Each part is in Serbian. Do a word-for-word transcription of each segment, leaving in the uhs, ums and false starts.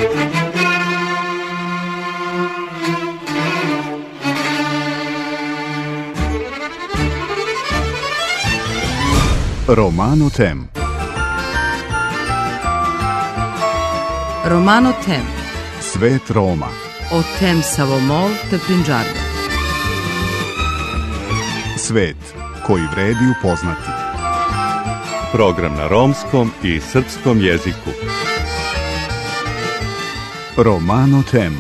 Romano Tem. Romano Tem. Svet Roma. O tem Savomol te Pinđarda. Svet koji vredi upoznati. Program na romskom i srpskom jeziku. Romano Tem.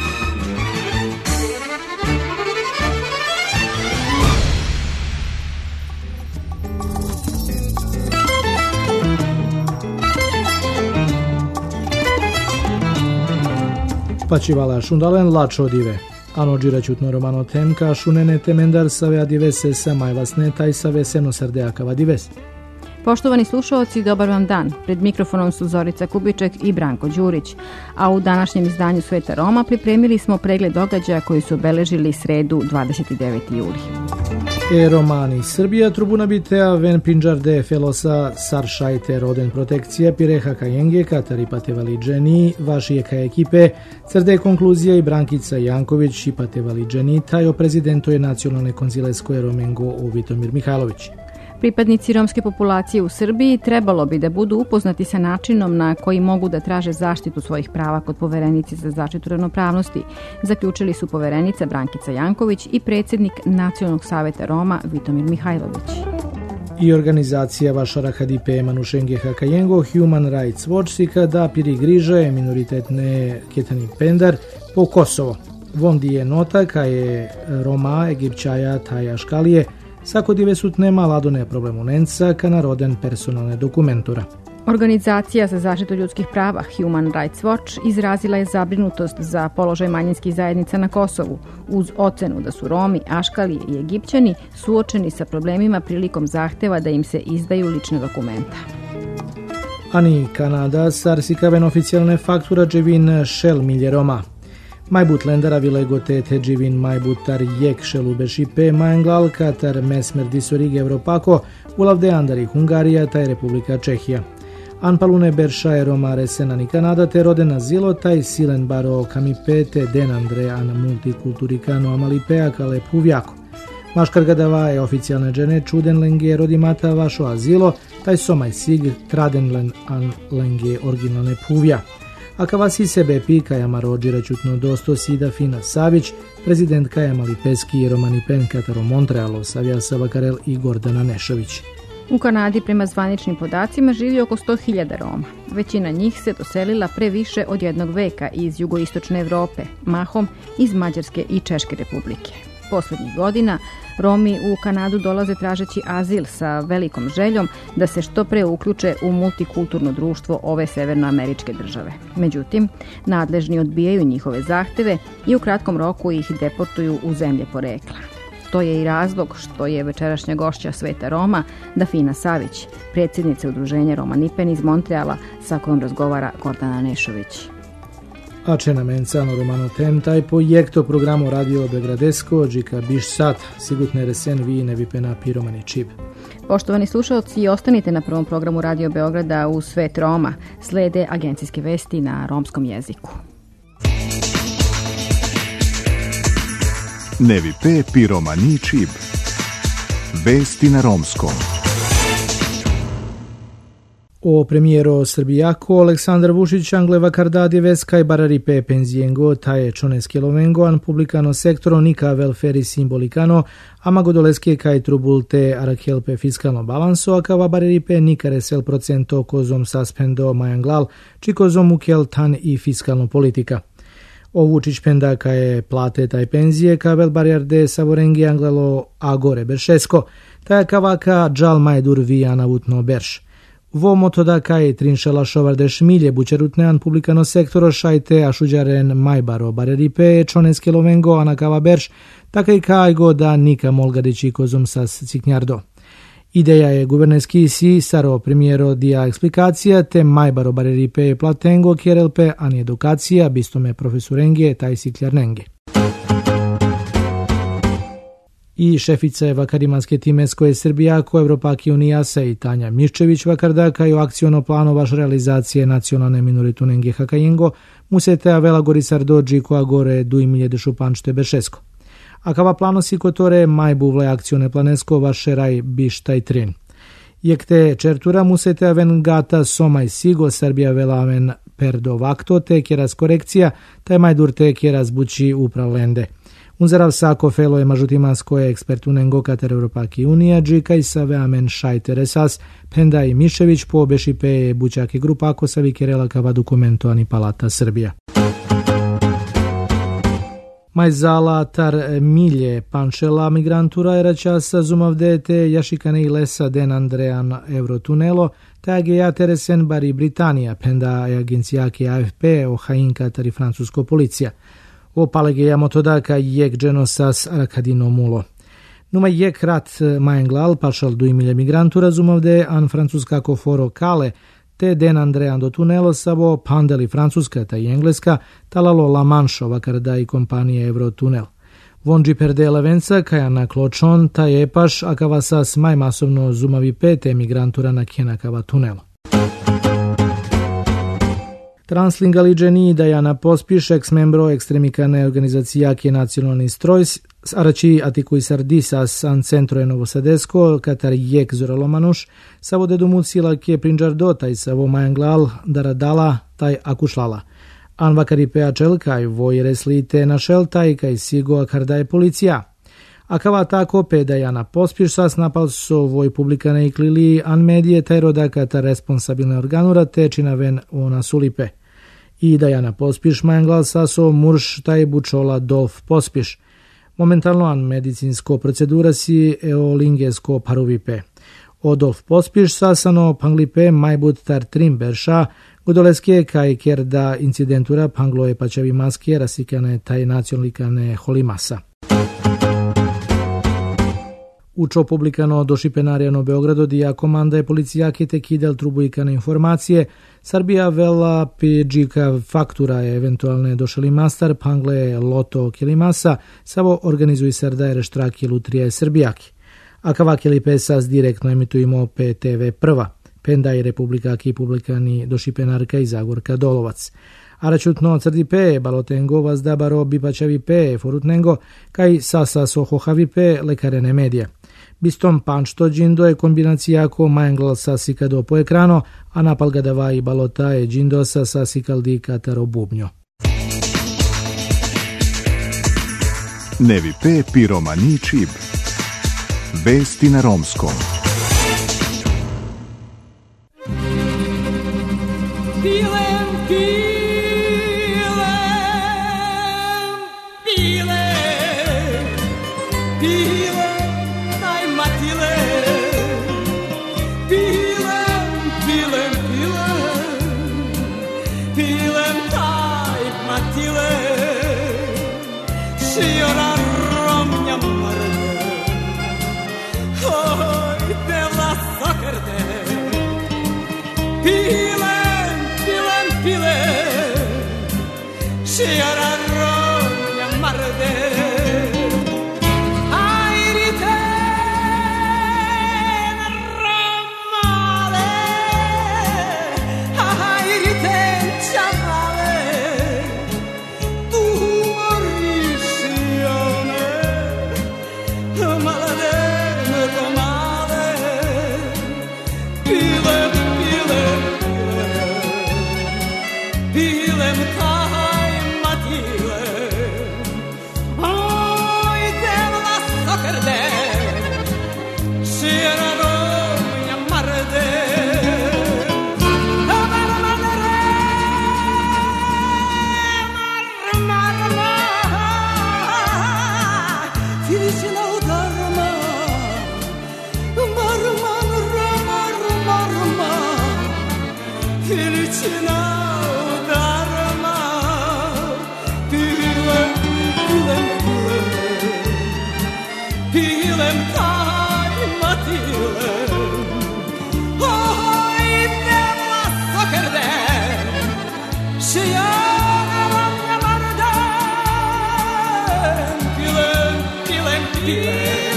Pačivala šundalen lačo dive. Ano džiraćutno Romano Tem ka šunene temendar save adivese sa majvasne taj save semno sardeakava dives. Poštovani slušalci, dobar vam dan. Pred mikrofonom su Zorica Kubiček i Branko Đurić. A u današnjem izdanju Sveta Roma pripremili smo pregled događaja koji su obeležili sredu dvadeset deveti juli. E Romani, Srbija tribuna bitea ven Pinđarde felosa saršajte roden protekcija pireha kajenge kataripate valiđeni vašije ka ekipe crde konkluzija i Brankica Janković ipate valiđeni tajo prezidento je nacionalne konzileskoje Romengo u Vitomir Mihajlović. Pripadnici romske populacije u Srbiji trebalo bi da budu upoznati sa načinom na koji mogu da traže zaštitu svojih prava kod poverenice za zaštitu ravnopravnosti, zaključili su poverenica Brankica Janković i predsjednik Nacionalnog saveta Roma Vitomir Mihajlović. I organizacija Vašara Hadipe Manušenge Hakajengo Human Rights Watch sika da piri griže minoritetne ketani pendar po Kosovo. Vondi je nota ka je Roma, Egipćaja, Taja Škalije sako divesut nema ladone problemunenca ka naroden personalne dokumentura. Organizacija za zaštitu ljudskih prava Human Rights Watch izrazila je zabrinutost za položaj manjinskih zajednica na Kosovu, uz ocenu da su Romi, Aškalije i Egipćani suočeni sa problemima prilikom zahteva da im se izdaju lične dokumenta. Ani Kanada sarsikaven oficijalne faktura dževin šel milje Roma. Majbut lendara vilegote teđivin majbutar jek šelubešipe majenglal katar mesmer disorige Evropako ulavde andari Hungarija taj Republika Čehija. Anpalune berša Roma senani Kanada te rodena zilo taj silen baro kamipete den andre an multikulturikano amalipea kale puvjako. Maškargadava je oficijalne džene čuden lenge rodimata vašo azilo taj somaj sig tradenlen an lenge originalne puvja. A kavasi sebe pi kajama rođira čutno dosto Sida Fina Savić, prezident kajama Lipeski i Romani Pen Kataro Montrealo, Savija Savakarel i Gordana Nešović. U Kanadi prema zvaničnim podacima živi oko sto hiljada Roma. Većina njih se doselila pre više od jednog veka iz jugoistočne Evrope, mahom iz Mađarske i Češke republike. Poslednjih godina Romi u Kanadu dolaze tražeći azil sa velikom željom da se što pre uključe u multikulturno društvo ove severnoameričke države. Međutim, nadležni odbijaju njihove zahteve i u kratkom roku ih deportuju u zemlje porekla. To je i razlog što je večerašnja gošća Sveta Roma Dafina Savić, predsjednica udruženja Romani Pen iz Montreala, sa kojom razgovara Gordana Nešović. A će nam encano Romano Tem taj projekto programu Radio Begradesko, džika biš sat, sigutne resen vi ne vipena pi Romani čib. Poštovani slušalci, ostanite na prvom programu Radio Beograda u Svet Roma. Slede agencijske vesti na romskom jeziku. Ne vipe pi Romani čib. Vesti na romskom. O premijero Srbijako Aleksandar Vučić angleva kardadi veskaj bararipe penzijengo taje čoneske lovengo an publikano sektoro nika velferi simbolikano amagodoleske kaj trubulte arakhelpe fiskalno balanso akava bararipe nika resel procento kozom suspendo majanglal či kozom ukel tan i fiskalno politika. O Vučić penda kaj plate taj penzije kavel barjarde savorengi anglelo agore beršesko taja kavaka džal majdur vijana vutno berš. Vo motoda kaj trinšela šovarde šmilje bučerutnean publikano sektoro šajte ašuđaren majbaro bareripe čoneske lovengo anakava berš, taka i kaj go da nika molgadići kozom sas ciknjardo. Ideja je guvernerski si saro premijero dia eksplikacija te majbaro bareripe platengo kjerelpe ani edukacija bistome profesurenge taj sikljarnenge. i šefice vakarimanske timeskoje Srbijako, Evropaki Unijasa i Tanja Miščević vakardakaju akciono plano vaš realizacije nacionalne minoritunenge Hakajengo, musete avela Gorisar dođi koja gore du imilje de šupančte bešesko. Akava planosi kotore mai buvle akcione planesko vaše raj bištaj trin. Jekte čertura musete aven gata somaj sigo Srbija velaven perdo vakto te kjeras korekcija, taj majdur te kjeras bući upravlende. Unzarav sako felo je mažutimansko je ekspertunengo katar Evropaki Unija, džika i save amen šajteresas, penda i Mišević po obeši pe bućake grupa ako savi kerela kava dokumento ani palata Srbija. Majzala tar milje panšela migrantura era časa zumavdete jašikane i lesa den Andrean Eurotunelo, tage ja teresen bari Britanija, penda je agencijake A F P o hain katar i francusko policija. O palegeja motodaka jek dženosas arakadino mulo. Numa jek rat majenglal pašal du imilje migrantura zumavde an francuskako foro kale, te den Andrean do tunelo savo pandeli francuska ta i engleska talalo La Manšo vakarda i kompanije Eurotunel. Vonđi perde levenca kaja na kločon ta je paš akava sas maj masovno zumavi pete migrantura na kjenakava tunelo. Translingaliđeni Dajana Pospiš, ex-membro ekstremikane organizacijake Nacionalni stroj, arači atikuj sardisas an centro je Novosadesko, katar jek zoralomanuš, savo dedumucila kje prinđardo taj savo majanglal daradala taj akušlala. An vakari pea čelkaj voj reslite našel taj kaj sigo akardaje policija. Akava tako pe Dajana Pospiš sas napal so voj publikane i klili an medije taj roda katar responsabilne organura te činaven ona sulipe. I Dajana Pospiš majanglal saso murš taj bučola Dolf Pospiš. Momentalno an medicinsko procedura si eolingesko paruvipe. Odolf Pospiš sasano panglipe majbut tar trim berša, godoleske kaj kerda incidentura pangloje pačavi maske rasikane taj nacionalikane holimasa. Učo publikano došipenarijano Beogrado dija komanda je policijake te kidel trubujkane informacije, Srbija vela pijeka faktura je eventualne došali mastar pangle loto kilimasa, savo organizuj sardaje reštraki lutrije Srbijaki. Akava kilipesas direktno emitujemo P T V prva, penda i republikaki publikani došipenarka i Zagorka Dolovac. Aračutno crdi pe, balotengo vazdabaro bipačavi pe, forutnengo, kaj sasa sohohavi pe, lekarene medije. Bistom pančto džindo je kombinacijako majenglal sasika do po ekrano, a napal ga dava i balota je džindo sa sasikal di kataro bubnjo. Nevi pe piromani čib. Vesti na romskom. Pilem, pilem, pilem, pilem, taj matile. Pilem, pilem, pilem, pilem, taj matile. Šiora romnja mrde, oj, dela sakerde. Pilem, pilem, pilem, šiora romnja mrde. Ajrite romale, ajrite čamale, tu morišione, malade komale. Pilem, pilem, pilem taj matile. Oj, devla sokerde, šiera romnja marde. Mar, madre, mar, mar, mar, ti si laudarma. Mar, mar, mar, mar, mar, Filičina udarma. Pilem, pilem, pilem, pilem taj matile. Oj, devla sokerde, šiora romnja marde. Pilem, pilem, pilem,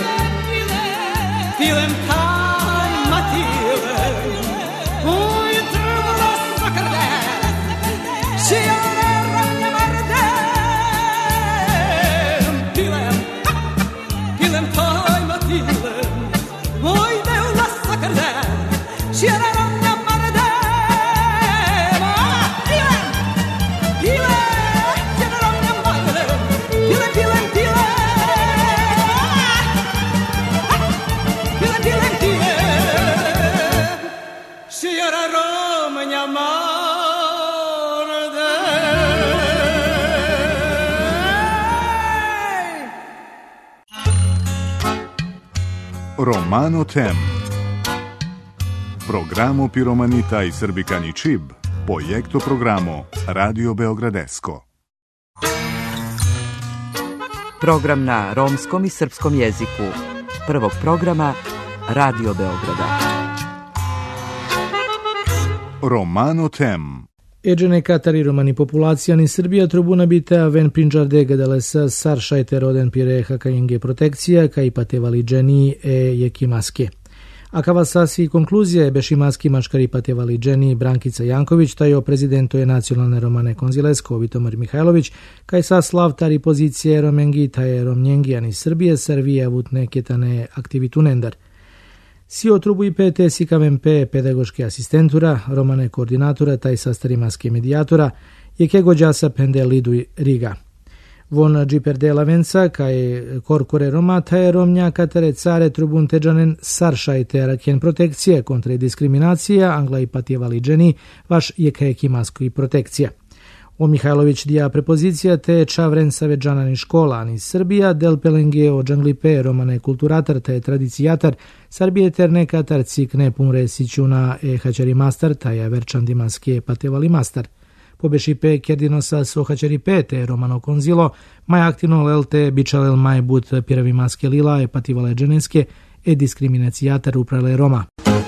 Romano Tem. Programo Piromanita i Srbikani Čib, projekto programo Radio Beogradesko. Program na romskom i srpskom jeziku. Prvog programa Radio Beograda. Romano Tem. Eđene Katari romani populacijan iz Srbija trubuna bitea ven prinđardega dalesa saršajte roden pire hakajenge protekcija kaj patevali dženi e jekimaske. A kava sasi konkluzija je bešimaski maškari patevali dženi Brankica Janković, taj o prezidentu je nacionalne romane konzilesko Vitomir Mihajlović, kaj sa slavtari pozicije romengi taj romnjengijan iz Srbije servija vut neketane aktivitunendar. Si otrubu i pete si K M P pedagoške asistentura, romane koordinatora taj sastari maske medijatora, je kego džasa pende lidu Riga. Von džiperdela venca, kaj korkore romata je romnja katare care trubun teđanen saršajte rakjen protekcije kontra diskriminacija, angla i patjevali dženi, vaš je kajeki masko i protekcija. O Mihajlović dija prepozicija te čavren saveđanani škola iz Srbija, del pelenge o džanglipe romane kulturatar te tradicijatar, Srbije ter nekatar cikne pumre sićuna e hačari mastar, taja verčandi maske patevali mastar. Pobešipe kerdinosa so hačaripe te romano konzilo, maj aktivno lelte bičalel maj but piravi maske lila e pativale dženeske e diskriminacijatar uprale Roma.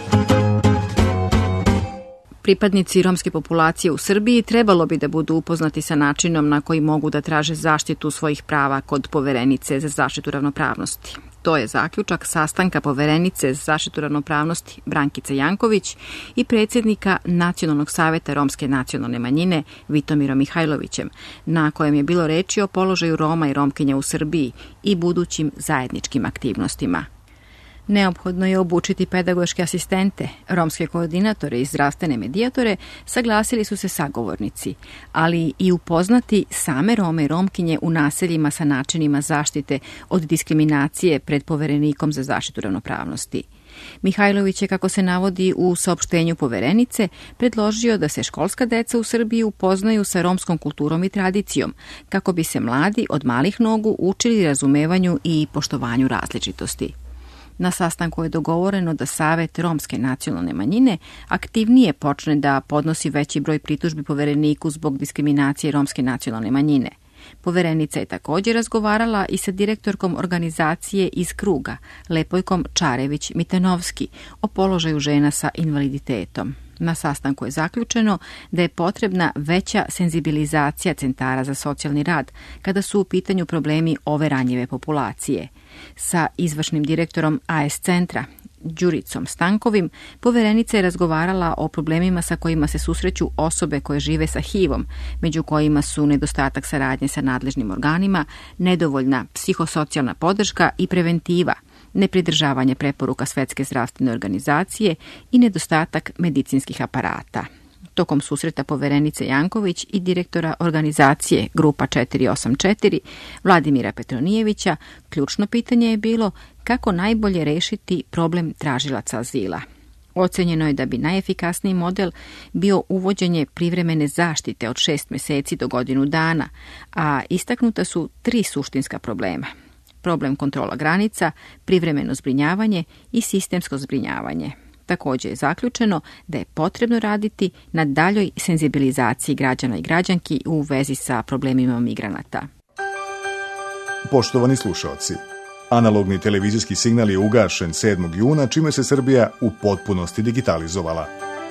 Pripadnici romske populacije u Srbiji trebalo bi da budu upoznati sa načinom na koji mogu da traže zaštitu svojih prava kod poverenice za zaštitu ravnopravnosti. To je zaključak sastanka poverenice za zaštitu ravnopravnosti Brankice Janković i predsjednika Nacionalnog saveta romske nacionalne manjine Vitomirom Mihajlovićem, na kojem je bilo reči o položaju Roma i Romkinja u Srbiji i budućim zajedničkim aktivnostima. Neophodno je obučiti pedagoške asistente, romske koordinatore i zdravstvene medijatore, saglasili su se sagovornici, ali i upoznati same Rome i Romkinje u naseljima sa načinima zaštite od diskriminacije pred poverenikom za zaštitu ravnopravnosti. Mihajlović je, kako se navodi u saopštenju poverenice, predložio da se školska deca u Srbiji upoznaju sa romskom kulturom i tradicijom, kako bi se mladi od malih nogu učili razumevanju i poštovanju različitosti. Na sastanku je dogovoreno da Savet romske nacionalne manjine aktivnije počne da podnosi veći broj pritužbi povereniku zbog diskriminacije romske nacionalne manjine. Poverenica je također razgovarala i sa direktorkom organizacije iz Kruga, Lepojkom Čarević-Mitanovski, o položaju žena sa invaliditetom. Na sastanku je zaključeno da je potrebna veća senzibilizacija centara za socijalni rad kada su u pitanju problemi ove ranjive populacije. Sa izvršnim direktorom A S centra, Đuricom Stankovim, poverenica je razgovarala o problemima sa kojima se susreću osobe koje žive sa H I V-om, među kojima su nedostatak saradnje sa nadležnim organima, nedovoljna psihosocijalna podrška i preventiva, nepridržavanje preporuka Svetske zdravstvene organizacije i nedostatak medicinskih aparata. Tokom susreta poverenice Janković i direktora organizacije Grupa četiri osam četiri Vladimira Petronijevića, ključno pitanje je bilo kako najbolje rešiti problem tražilaca azila. Ocenjeno je da bi najefikasniji model bio uvođenje privremene zaštite od šest meseci do godinu dana, a istaknuta su tri suštinska problema. Problem kontrola granica, privremeno zbrinjavanje i sistemsko zbrinjavanje. Također je zaključeno da je potrebno raditi na daljoj senzibilizaciji građana i građanki u vezi sa problemima migranata. Poštovani slušaoci, analogni televizijski signal je ugašen sedmog juna, čime se Srbija u potpunosti digitalizovala.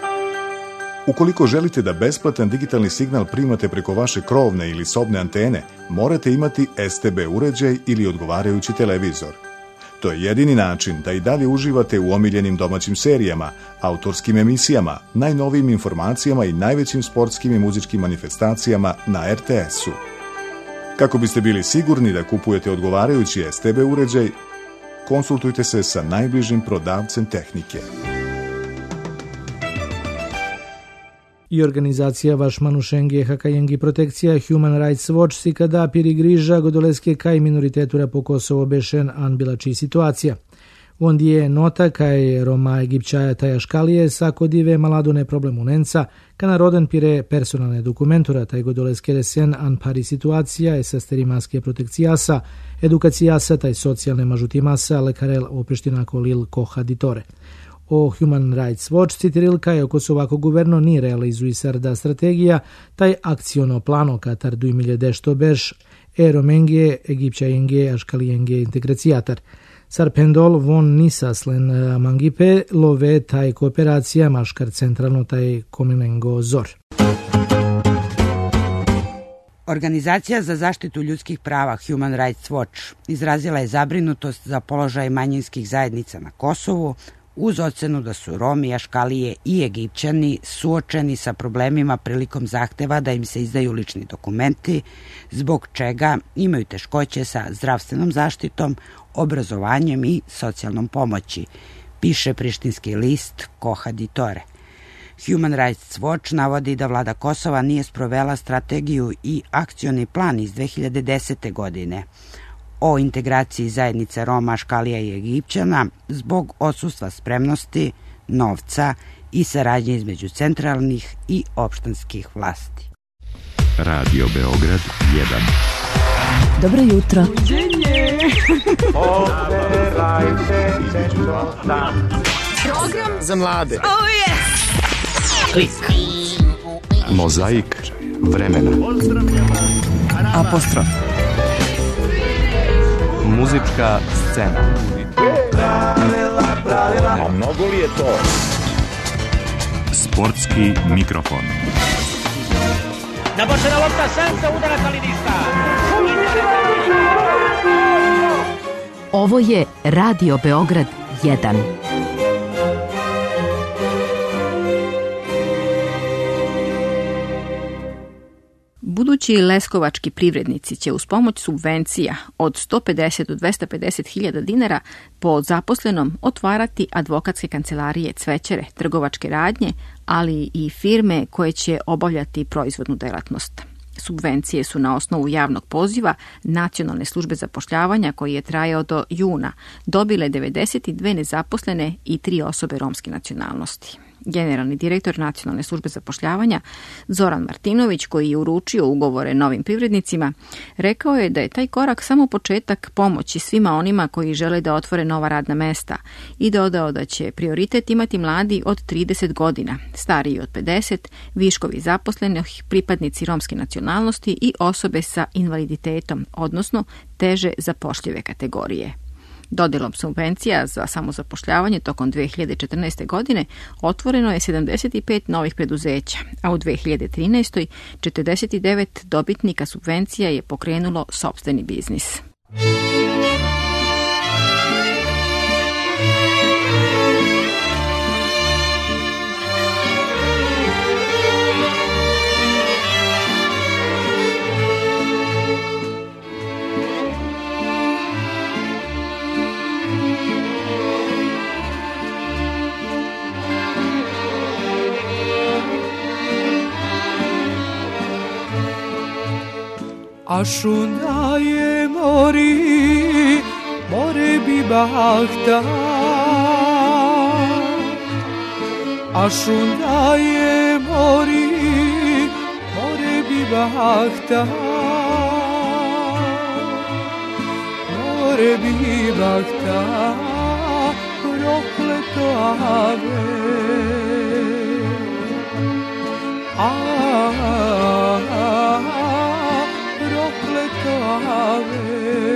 Ukoliko želite da besplatan digitalni signal primate preko vaše krovne ili sobne antene, morate imati S T B uređaj ili odgovarajući televizor. To je jedini način da i dalje uživate u omiljenim domaćim serijama, autorskim emisijama, najnovijim informacijama i najvećim sportskim i muzičkim manifestacijama na R T S-u. Kako biste bili sigurni da kupujete odgovarajući S T B uređaj, konsultujte se sa najbližim prodavcem tehnike. I organizacija Vaš Manušengi Hakajengi Protekcija Human Rights Watch si kada piri griža godoleske kaj minoritetura po Kosovo bešen an bilači situacija. Ondje nota kaj Roma egipćaja taja škalije sako dive maladone problemu nenca, ka naroden pire personalne dokumentura taj godoles keresen an pari situacija e sasteri maske protekcijasa, edukacijasa taj socijalne mažutimasa lekarel opreštinako lil koha ditore. O Human Rights Watch citiril kaj Kosovako guverno ni realizuje sarda strategija, taj akciono plano katar du milje dešto beš e romenge egipćajenge aškalijenge integracijatar. Sarpendol von nisaslen mangipe love taj kooperacija maškar centralno taj kominengo zor. Organizacija za zaštitu ljudskih prava Human Rights Watch izrazila je zabrinutost za položaj manjinskih zajednica na Kosovu uz ocenu da su Romi, Aškalije i Egipćani suočeni sa problemima prilikom zahteva da im se izdaju lični dokumenti, zbog čega imaju teškoće sa zdravstvenom zaštitom, obrazovanjem i socijalnom pomoći, piše prištinski list Koha Ditore. Human Rights Watch navodi da vlada Kosova nije sprovela strategiju i akcioni plan iz dve hiljade desete. godine o integraciji zajednice Roma, Aškalija i Egipćana zbog odsustva spremnosti, novca i saradnje između centralnih i opštanskih vlasti. Radio Beograd jedan. Dobro jutro. Program za mlade. Oh yes. Klik. Mozaik vremena. Apostrof. Muzička scena. A mnogo li je to? Sportski mikrofon. Nabočena lopta, šansa, udarac Alinista. Ovo je Radio Beograd jedan. Budući leskovački privrednici će uz pomoć subvencija od sto pedeset do dvesta pedeset hiljada dinara po zaposlenom otvarati advokatske kancelarije, cvećare, trgovačke radnje, ali i firme koje će obavljati proizvodnu delatnost. Subvencije su na osnovu javnog poziva Nacionalne službe zapošljavanja koji je trajao do juna dobile devedeset dve nezaposlene i tri osobe romske nacionalnosti. Generalni direktor Nacionalne službe zapošljavanja Zoran Martinović, koji je uručio ugovore novim privrednicima, rekao je da je taj korak samo početak pomoći svima onima koji žele da otvore nova radna mesta i dodao da će prioritet imati mladi od trideset godina, stariji od pedeset, viškovi zaposlenih, pripadnici romske nacionalnosti i osobe sa invaliditetom, odnosno teže zapošljive kategorije. Dodelom subvencija za samozapošljavanje tokom dve hiljade četrnaeste. godine otvoreno je sedamdeset pet novih preduzeća, a u dve hiljade trinaestoj. četrdeset devet dobitnika subvencija je pokrenulo sopstveni biznis. Aşundaye mori, more bi bahta. Aşundaye mori, more bi bahta. More bi bahta, prokleto ave. Ah, prokleto ave.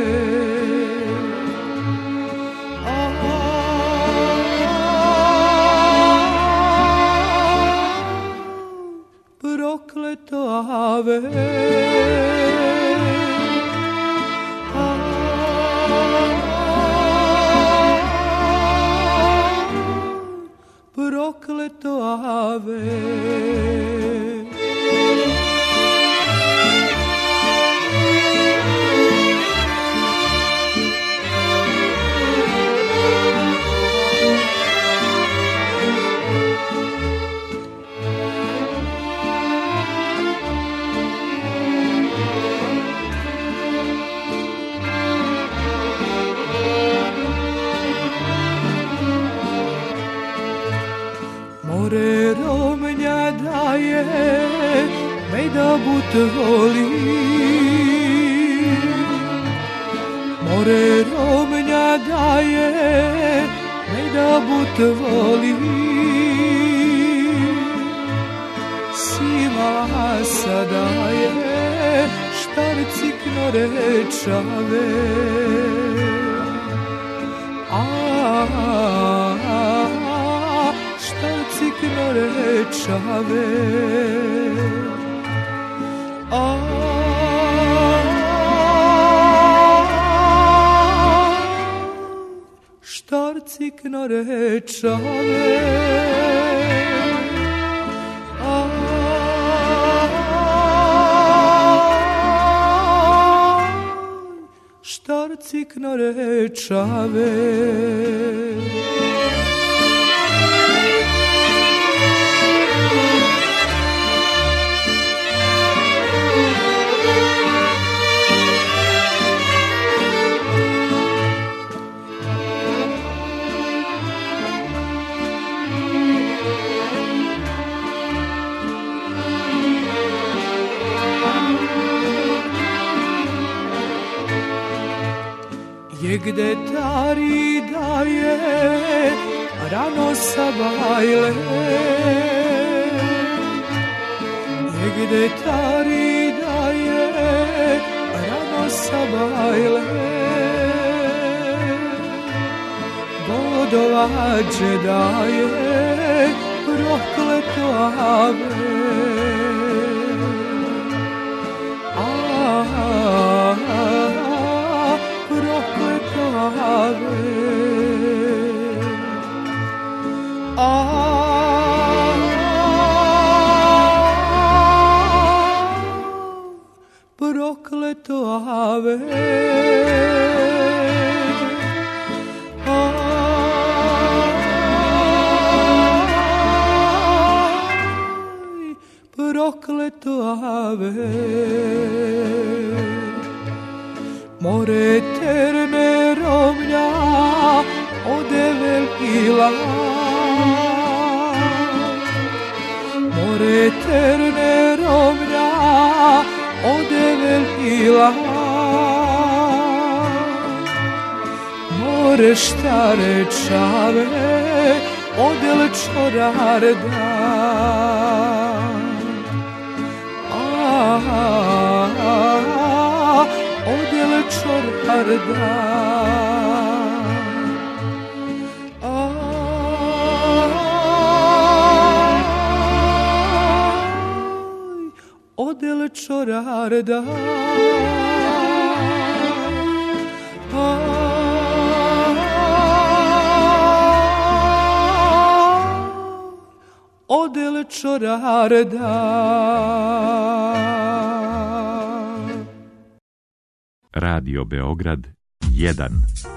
Prokleto ave. Prokleto ave. voli, more romnja daje, ne da but voli. Sima sadaje, štarci knorečave, a štarci knorečave, a štarci knorečave, a štarci knorečave. Gde tari daje rano sabajle, gde tari daje rano sabajle, bodovađe daje prokleto ave, a ave, a prokleto ave, a prokleto ave. More terne romnja ode velkila, more terne romnja ode velkila, more štare čave ode čorarda, a odjel čorarda, odjel čorarda, odjel čorarda. Radio Beograd jedan.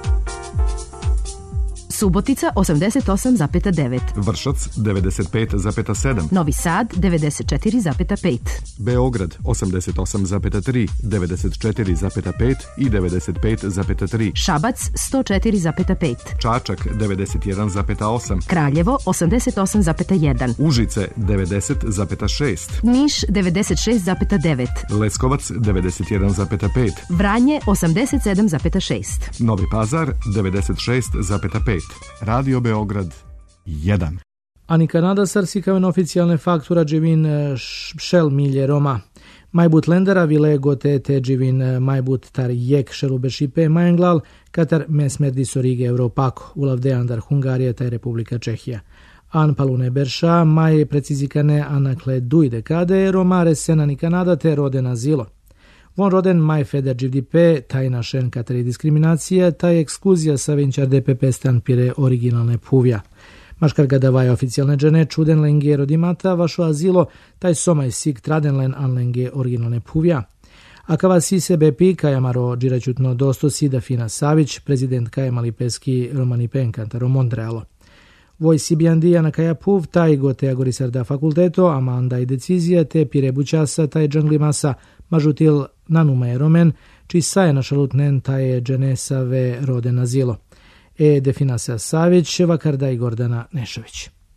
Subotica osamdeset osam zarez devet. Vršac devedeset pet zarez sedam. Novi Sad devedeset četiri zarez pet. Beograd osamdeset osam zarez tri, devedeset četiri zarez pet i devedeset pet zarez tri. Šabac sto četiri zarez pet. Čačak devedeset jedan zarez osam. Kraljevo osamdeset osam zarez jedan. Užice devedeset zarez šest. Niš devedeset šest zarez devet. Leskovac devedeset jedan zarez pet. Vranje osamdeset sedam zarez šest. Novi Pazar devedeset šest zarez pet. Radio Beograd jedan. Ani Kanada sărsi ca în oficialne factura gjivin shell milje Roma. Majbut lendera vile gote te gjivin majbut tar jek shelu beshipe majenglal katar mesmerdi sorige Europako, ulavde andar Hungarije taj Republika Čehija. An palune berša maj precizikane anakle duj dekade Romare senani Kanada te roden azilo. Von roden maj feder G D P, taj našen kateri diskriminacija, taj ekskluzija sa vinčar D P P stan pire originalne puvja. Maškar ga davaja oficijalne džene čuden lenge rodimata, vašo azilo, taj somaj sik traden len an lenge originalne puvja. A kava si sebe pi, kajamaro džirećutno dosto si da Fina Savić, prezident kajamali peski Romani Penkantaro Montrealo. Voj Sibijandija na kaja puv, taj gote agorisarda fakulteto, ama anda i decizija, te pire bučasa, taj džanglimasa, mažutil nanume romen, či saje našalutnen taj dženesave roden azilo. E defina se Savić, Vakarda i Gordana Nešović.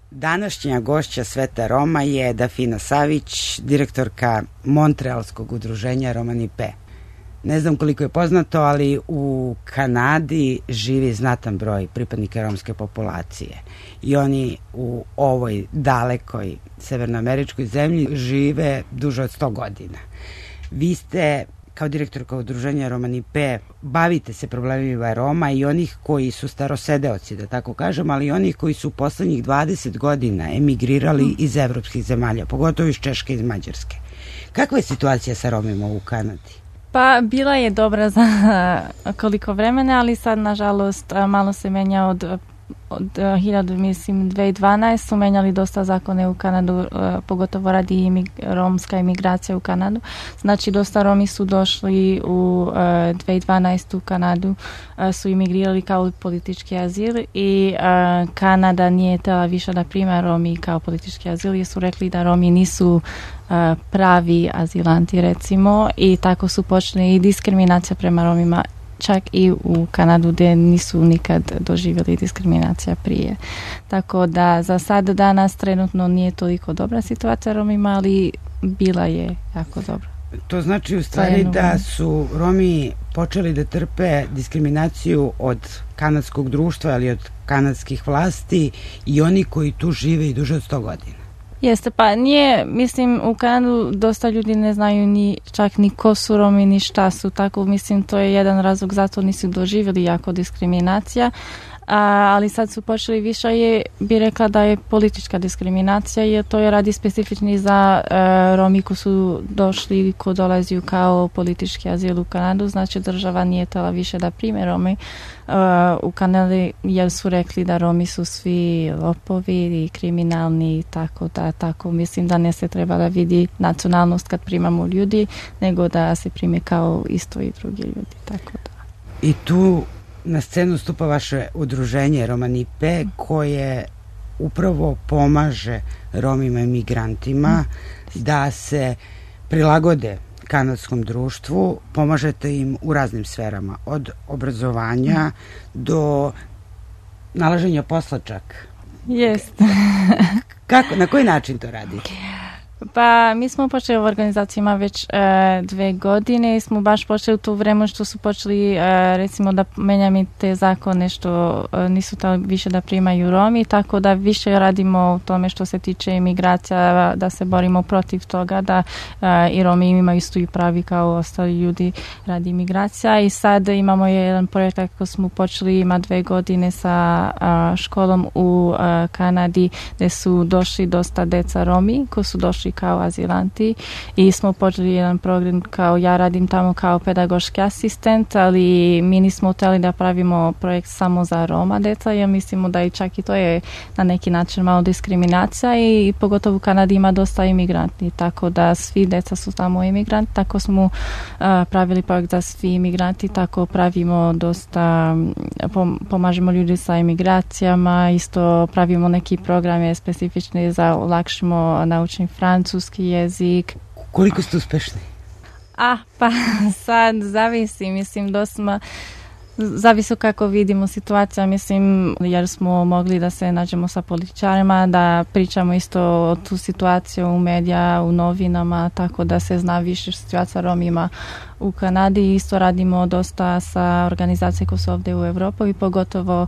Današnja gošća Sveta Roma je Dafina Savić, direktorka Montrealskog udruženja Romanipe. Ne znam koliko je poznato, ali u Kanadi živi znatan broj pripadnika romske populacije i oni u ovoj dalekoj severnoameričkoj zemlji žive duže od sto godina. Vi ste kao direktorka udruženja Romanipe, bavite se problemima Roma i onih koji su starosedeoci, da tako kažem, ali i onih koji su u poslednjih dvadeset godina emigrirali mm. iz evropskih zemalja, pogotovo iz Češke i iz Mađarske. Kakva je situacija sa Romima u Kanadi? Pa bila je dobra za koliko vremena, ali sad nažalost malo se menja od od hiljadu, mislim, dve tisuće dvanaeste su menjali dosta zakone u Kanadu, pogotovo radi imig, romska imigracija u Kanadu. Znači, dosta Romi su došli u dve tisuće dvanaeste u Kanadu, su imigrirali kao politički azil i Kanada nije htjela više da prima Romi kao politički azil, jer su rekli da Romi nisu pravi azilanti, recimo, i tako su počeli i diskriminacija prema Romima, čak i u Kanadu gdje nisu nikad doživjeli diskriminacija prije. Tako da za sad danas trenutno nije toliko dobra situacija Romima, ali bila je jako dobra. To znači u stvari da su Romi počeli da trpe diskriminaciju od kanadskog društva, ali od kanadskih vlasti i oni koji tu žive i duže od sto godina. Jeste, pa nije, mislim, u Kanadu dosta ljudi ne znaju ni čak ni ko su Romi, ni šta su, tako mislim to je jedan razlog, zato nisu doživjeli jako diskriminacija, a, ali sad su počeli više, je, bi rekla da je politička diskriminacija, jer to je radi specifični za a, Romi koji su došli, ko dolazi kao politički azil u Kanadu, znači država nije htjela više da prime Romi uh, u Kanadi, jer su rekli da Romi su svi lopovi i kriminalni, tako da tako mislim da ne se treba da vidi nacionalnost kad primamo ljudi, nego da se prime kao isto i drugi ljudi, tako da. I tu na scenu stupa vaše udruženje Romanipe koje upravo pomaže Romima i migrantima da se prilagode kanadskom društvu, pomažete im u raznim sferama, od obrazovanja do nalaženja posla čak. Jest. Kako, na koji način to radite? Pa mi smo počeli u organizacijama već e, dve godine i smo baš počeli u to vreme što su počeli e, recimo da menjamo te zakone što e, nisu tali više da primaju Romi, tako da više radimo u tome što se tiče imigracija, da se borimo protiv toga da e, i Romi imaju isto i pravi kao ostali ljudi radi imigracija. I sad imamo jedan projekt kako smo počeli ima dve godine sa a, školom u a, Kanadi gdje su došli dosta deca Romi koji su došli kao azilanti i smo počeli jedan program kao ja radim tamo kao pedagoški asistent, ali mi nismo htjeli da pravimo projekt samo za Roma deca, jer mislimo da i čak i to je na neki način malo diskriminacija i, i pogotovo u Kanadi ima dosta imigranti, tako da svi deca su tamo imigranti, tako smo uh, pravili projekt za svi imigranti, tako pravimo dosta, pom, pomažemo ljudi sa imigracijama, isto pravimo neki programe specifični za olakšimo naučni francuski jezik. Koliko ste uspešni? A, pa sad zavisi, mislim, dosta zavisi kako vidimo situacija, mislim, jer smo mogli da se nađemo sa političarima, da pričamo isto o tu situaciju u medija, u novinama, tako da se zna više situacija Romima u Kanadi. Isto radimo dosta sa organizacije koje su ovdje u Evropu i pogotovo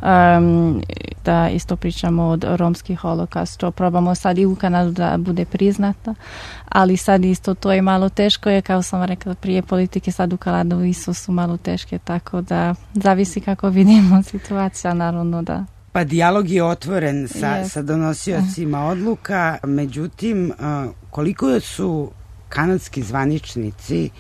um, da isto pričamo od romski holokaust, što probamo sad i u Kanadu da bude priznata, ali sad isto to je malo teško, je kao sam rekla prije, politike sad u Kanadu isto su malo teške, tako da zavisi kako vidimo situacija, naravno da. Pa dijalog je otvoren sa, yes. sa donosiocima odluka, međutim koliko su kanadski zvaničnici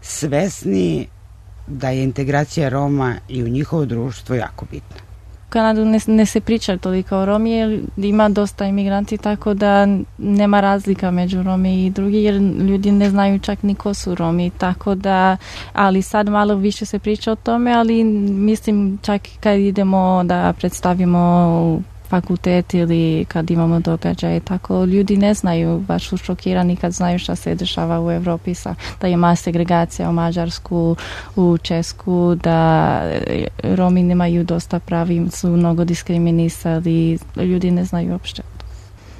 svesni da je integracija Roma i u njihovo društvo jako bitna? U Kanadu ne, ne se priča toliko o Romi, jer ima dosta imigranti, tako da nema razlika među Romi i drugi, jer ljudi ne znaju čak ni ko su Romi, tako da, ali sad malo više se priča o tome, ali mislim čak kad idemo da predstavimo fakultet ili kad imamo događaje, tako ljudi ne znaju, baš su šokirani kad znaju šta se dešava u Evropi, sa, da ima segregacija u Mađarsku, u Česku, da Romi nemaju dosta pravi, su mnogo diskriminisali, ljudi ne znaju uopšte.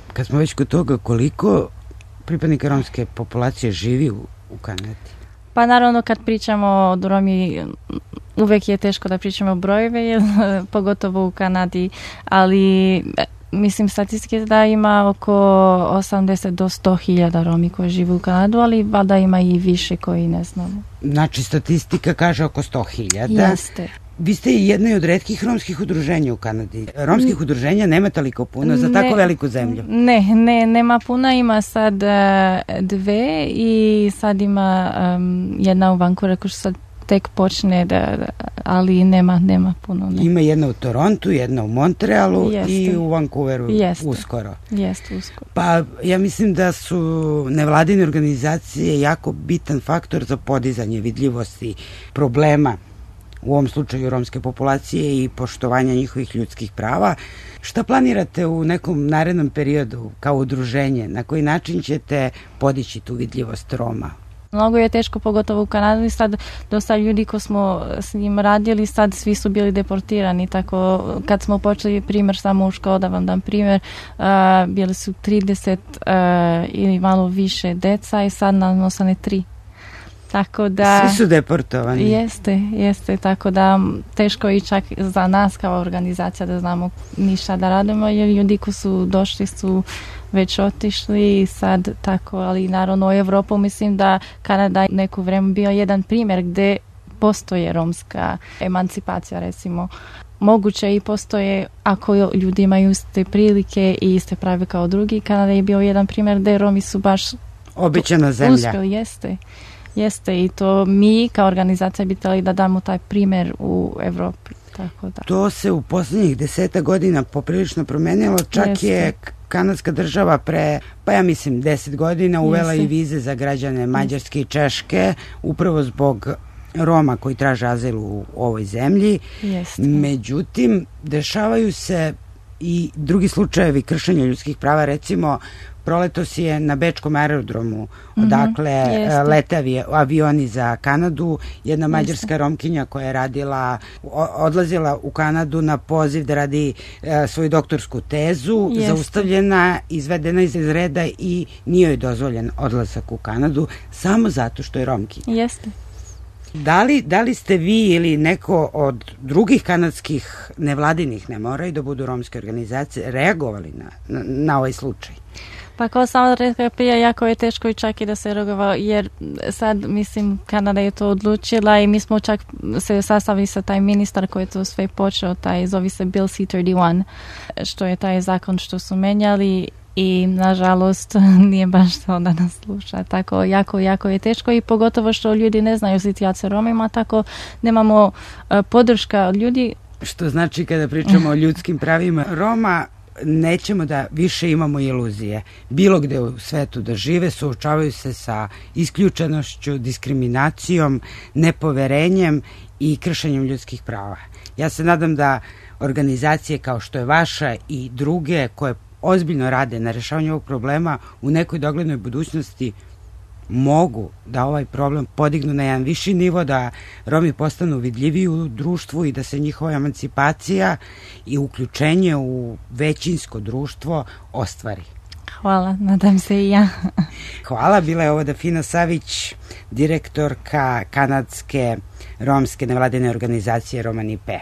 Kad smo već kod toga, koliko pripadnika romske populacije živi u, u Kanadi? Pa naravno kad pričamo o Romi, uvek je teško da pričamo brojeve, pogotovo u Kanadi, ali mislim statistike da ima oko osamdeset do sto hiljada Romi koji žive u Kanadu, ali valjda ima i više koji ne znamo. Znači statistika kaže oko sto hiljada. Jeste. Vi ste i jedna od retkih romskih udruženja u Kanadi. Romskih udruženja nema toliko puno za tako veliku zemlju. Ne, ne, nema puno, ima sad uh, dve i sad ima um, jedna u Vancouveru koji sad tek počne, da, da, ali nema, nema puno. Ne. Ima jedna u Torontu, jedna u Montrealu. Jeste. I u Vancouveru. Jeste. Uskoro. Jeste, uskoro. Pa ja mislim da su nevladine organizacije jako bitan faktor za podizanje vidljivosti problema, u ovom slučaju romske populacije i poštovanja njihovih ljudskih prava. Šta planirate u nekom narednom periodu kao udruženje? Na koji način ćete podići tu vidljivost Roma? Mnogo je teško, pogotovo u Kanadi. Sad dosta ljudi ko smo s njim radili, sad svi su bili deportirani. Tako kad smo počeli, primjer samo u školu, da vam dam primjer, uh, bili su trideset uh, ili malo više deca i sad nam ostane tri. Tako da, svi su deportovani. Jeste, jeste, tako da teško i čak za nas kao organizacija da znamo ništa da radimo, jer ljudi koji su došli su već otišli i sad tako, ali naravno u Evropu mislim da Kanada neko vreme bio jedan primjer gdje postoje romska emancipacija, recimo. Moguće i postoje ako ljudi imaju iste prilike i iste prave kao drugi. Kanada je bio jedan primjer gdje Romi su baš obećana zemlja. Uspjeli, jeste. Jeste i to mi kao organizacija bi trebali da damo taj primjer u Evropi. Tako da. To se u posljednjih deseta godina poprilično promenilo. Čak Jeste. je kanadska država pre, pa ja mislim deset godina uvela Jeste. i vize za građane Mađarske i Češke, upravo zbog Roma koji traže azil u ovoj zemlji. Jeste. Međutim, dešavaju se i drugi slučajevi kršenja ljudskih prava, recimo proletos je na bečkom aerodromu odakle mm-hmm, lete avioni za Kanadu, jedna mađarska romkinja koja je radila, odlazila u Kanadu na poziv da radi e, svoju doktorsku tezu, Jeste. zaustavljena, izvedena iz reda i nije joj dozvoljen odlazak u Kanadu samo zato što je romkinja. Jeste. Da li, da li ste vi ili neko od drugih kanadskih nevladinih, ne moraju da budu romske organizacije, reagovali na, na, na ovaj slučaj? Pa kao samo rekla prije, jako je teško i čak i da se reagovalo, jer sad, mislim, Kanada je to odlučila i mi smo čak se sastavili sa taj ministar koji je to sve počeo, taj zovi se Bill C trideset jedan, što je taj zakon što su menjali i nažalost nije baš to da nas sluša. Tako jako, jako je teško i pogotovo što ljudi ne znaju situaciju Romima, tako nemamo uh, podrška od ljudi. Što znači kada pričamo o ljudskim pravima Roma, nećemo da više imamo iluzije. Bilo gde u svetu da žive, suočavaju se sa isključenošću, diskriminacijom, nepoverenjem i kršenjem ljudskih prava. Ja se nadam da organizacije kao što je vaša i druge koje ozbiljno rade na rešavanju ovog problema u nekoj doglednoj budućnosti mogu da ovaj problem podignu na jedan viši nivo, da Romi postanu vidljiviji u društvu i da se njihova emancipacija i uključenje u većinsko društvo ostvari. Hvala, nadam se i ja. Hvala, bila je ovo Dafina Savić, direktorka kanadske romske nevladine organizacije Romanipe.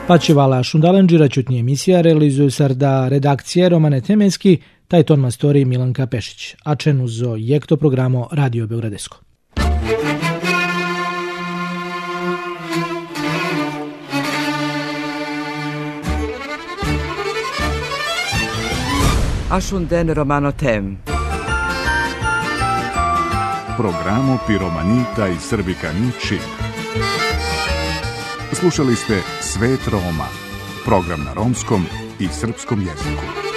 Pačivala Šundalenđira čutnji emisija realizuju sarda redakcije Romane Temenski, taj ton mastori Milanka Pešić, a čen uzo jekto programo Radio Beogradesko. Ashunden Romano Tem. Programo Piromanita i Srbika Niči. Slušali ste Svet Roma, program na romskom i srpskom jeziku.